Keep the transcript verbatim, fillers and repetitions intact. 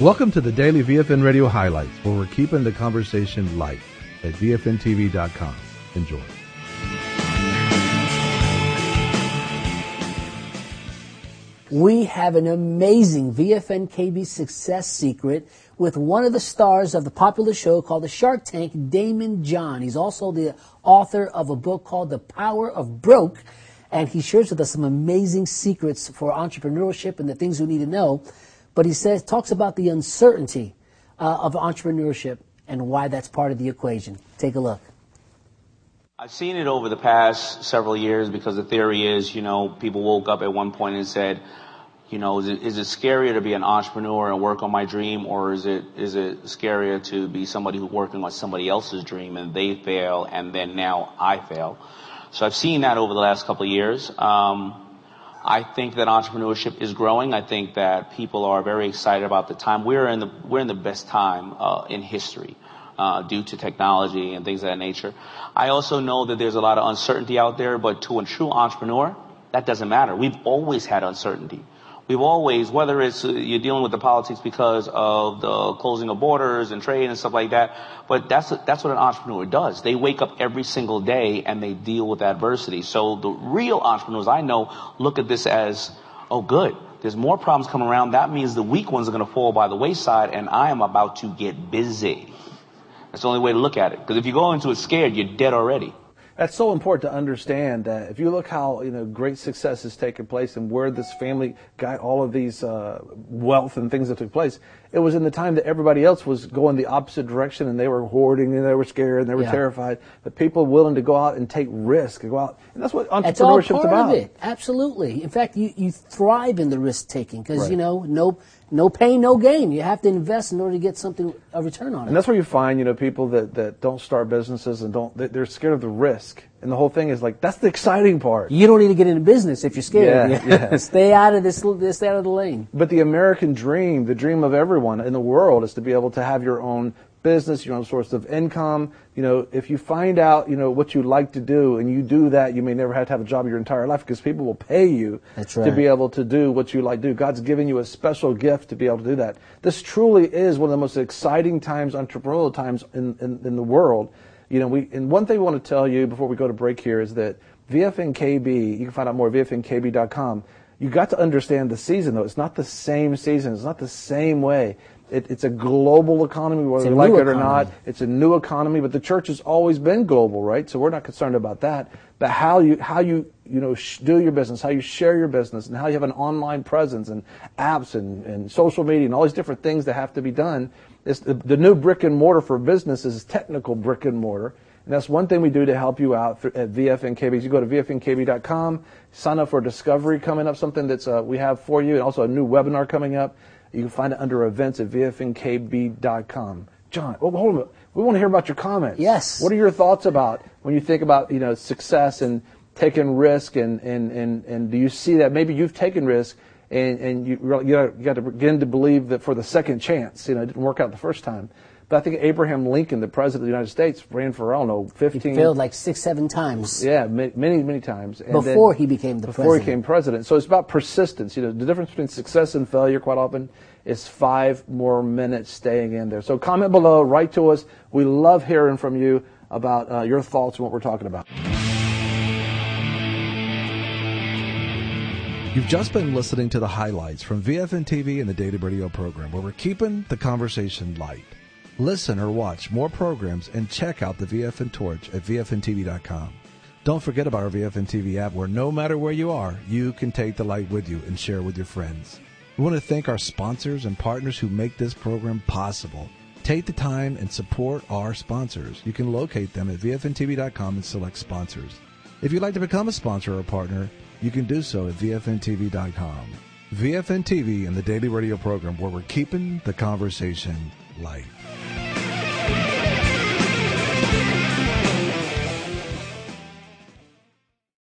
Welcome to the Daily V F N Radio Highlights, where we're keeping the conversation light at V F N T V dot com. Enjoy. We have an amazing V F N K B success secret with one of the stars of the popular show called The Shark Tank, Daymond John. He's also the author of a book called The Power of Broke, and he shares with us some amazing secrets for entrepreneurship and the things we need to know. But he says, talks about the uncertainty uh, of entrepreneurship and why that's part of the equation. Take a look. I've seen it over the past several years because the theory is, you know, people woke up at one point and said, you know, is it, is it scarier to be an entrepreneur and work on my dream, or is it is it scarier to be somebody who's working on somebody else's dream and they fail and then now I fail? So I've seen that over the last couple of years. Um, I think that entrepreneurship is growing. I think that people are very excited about the time. We're in the we're in the best time uh, in history. Uh, due to technology and things of that nature. I also know that there's a lot of uncertainty out there, but to a true entrepreneur, that doesn't matter. We've always had uncertainty. We've always, whether it's uh, you're dealing with the politics because of the closing of borders and trade and stuff like that, but that's that's what an entrepreneur does. They wake up every single day and they deal with adversity. So the real entrepreneurs I know look at this as, oh, good. There's more problems coming around. That means the weak ones are going to fall by the wayside, and I am about to get busy. That's the only way to look at it. Because if you go into it scared, you're dead already. That's so important to understand that if you look how, you know, great success has taken place and where this family got all of these uh, wealth and things that took place, it was in the time that everybody else was going the opposite direction and they were hoarding and they were scared and they were yeah. terrified. But people willing to go out and take risk, go out, and that's what entrepreneurship's about. That's all part about. Of it. Absolutely. In fact, you, you thrive in the risk taking because right. you know no. No pain, no gain. You have to invest in order to get something, a return on it. And that's where you find, you know, people that, that don't start businesses and don't, they're scared of the risk. And the whole thing is like, that's the exciting part. You don't need to get into business if you're scared. Yeah, yeah. Stay out of this, stay out of the lane. But the American dream, the dream of everyone in the world is to be able to have your own business, your own source of income. You know, if you find out, you know, what you like to do and you do that, you may never have to have a job your entire life because people will pay you That's right. to be able to do what you like to do. God's given you a special gift to be able to do that. This truly is one of the most exciting times, entrepreneurial times in, in, in the world. You know, we, and one thing we want to tell you before we go to break here is that V F N K B, you can find out more at V F N K B dot com. You got to understand the season though. It's not the same season. It's not the same way. It, it's a global economy, whether we like it or not. It's a new economy, but the church has always been global, right? So we're not concerned about that. But how you, how you, you know, sh- do your business, how you share your business, and how you have an online presence and apps and, and social media and all these different things that have to be done. It's the, the new brick and mortar for business is technical brick and mortar. And that's one thing we do to help you out for, at V F N K B. You go to V F N K B dot com, sign up for Discovery coming up, something that's uh, we have for you, and also a new webinar coming up. You can find it under events at V F N K B dot com. John, oh, hold on. We want to hear about your comments. Yes. What are your thoughts about when you think about, you know, success and taking risk, and, and, and, and do you see that maybe you've taken risk and, and you, you, know, you got to begin to believe that for the second chance, you know, it didn't work out the first time. But I think Abraham Lincoln, the president of the United States, ran for, I don't know, fifteen. He failed like six, seven times. Yeah, many, many, many times. And before he became the before president. Before he became president. So it's about persistence. You know, the difference between success and failure quite often is five more minutes staying in there. So comment below, write to us. We love hearing from you about uh, your thoughts and what we're talking about. You've just been listening to the highlights from V F N T V and the Daily Radio program, where we're keeping the conversation light. Listen or watch more programs and check out the V F N Torch at V F N T V dot com. Don't forget about our V F N T V app, where no matter where you are, you can take the light with you and share with your friends. We want to thank our sponsors and partners who make this program possible. Take the time and support our sponsors. You can locate them at V F N T V dot com and select sponsors. If you'd like to become a sponsor or a partner, you can do so at V F N T V dot com. V F N T V and the Daily Radio program, where we're keeping the conversation light.